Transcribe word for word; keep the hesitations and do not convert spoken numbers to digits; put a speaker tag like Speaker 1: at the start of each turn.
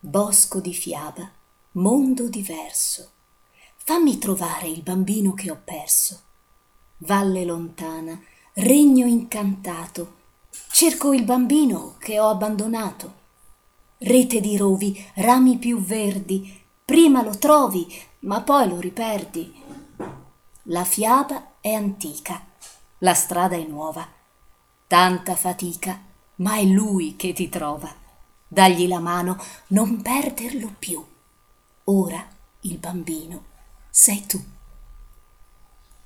Speaker 1: Bosco di fiaba, mondo diverso, fammi trovare il bambino che ho perso. Valle lontana, regno incantato, cerco il bambino che ho abbandonato. Rete di rovi, rami più verdi, prima lo trovi, ma poi lo riperdi. La fiaba è antica, la strada è nuova, tanta fatica, ma è lui che ti trova. Dagli la mano, non perderlo più. Ora il bambino sei tu.